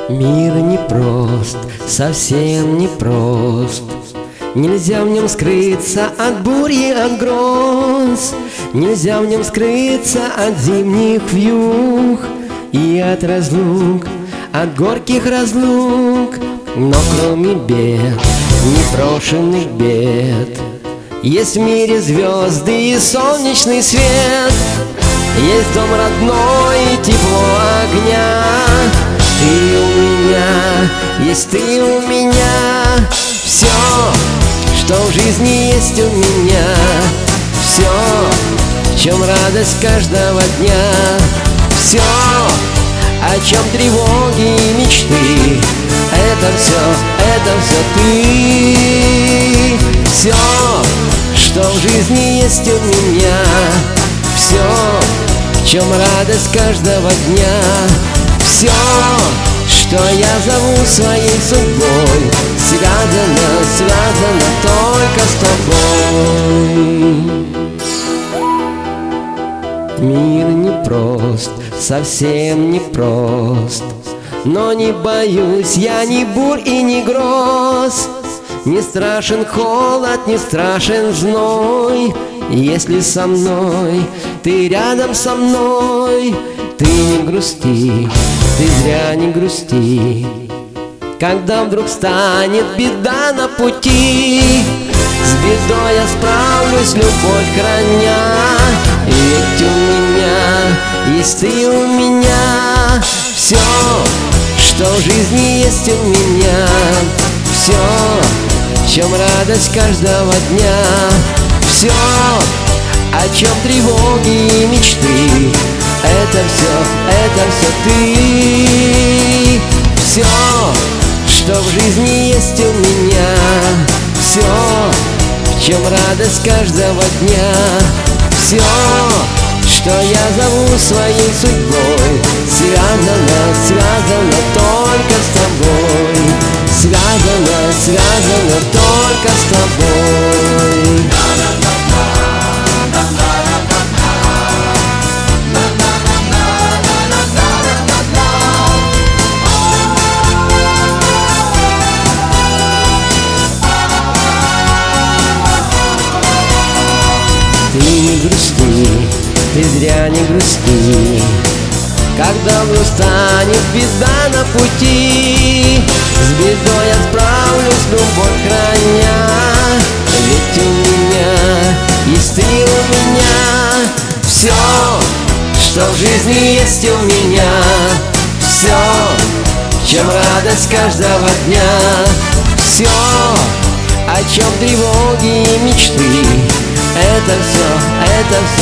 Мир непрост, совсем непрост. Нельзя в нем скрыться от бури, от гроз. Нельзя в нем скрыться от зимних вьюг и от разлук, от горьких разлук. Но кроме бед, непрошенных бед, есть в мире звезды и солнечный свет. Есть дом родной и тепло огня. Ты у меня, есть ты у меня. Все, что в жизни есть у меня. Все, в чем радость каждого дня. Все, о чем тревоги и мечты. Это все ты. Все, что в жизни есть у меня. Все, в чем радость каждого дня. Все, что я зову своей судьбой, связано только с тобой. Мир непрост, совсем непрост, но не боюсь я ни бурь и ни гроз. Не страшен холод, не страшен зной, если со мной, ты рядом со мной. Ты не грусти, ты зря не грусти, когда вдруг станет беда на пути. С бедой я справлюсь, любовь храня, ведь у меня есть ты у меня. Все, что в жизни есть у меня. Все, в чем радость каждого дня. Все, о чем тревоги и мечты. Это все ты. Все, что в жизни есть у меня. Все, в чем радость каждого дня. Все, что я зову своей судьбой, связано только с тобой. Связано только с тобой. Ты не грусти, ты зря не грусти, когда вдруг станет беда на пути. С бедой я справлюсь, любовь храня, ведь у меня есть ты у меня. Все, что в жизни есть у меня. Все, в чем радость каждого дня. Все, о чем тревоги и мечты. Это все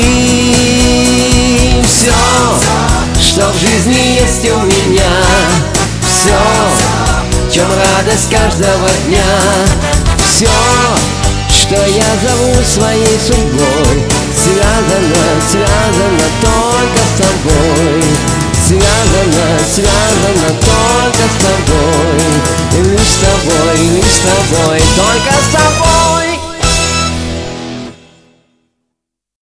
ты. Все, что в жизни есть у меня. Все, в чем радость каждого дня. Все, что я зову своей судьбой, связано только с тобой. Связано только с тобой. Лишь с тобой, только с тобой.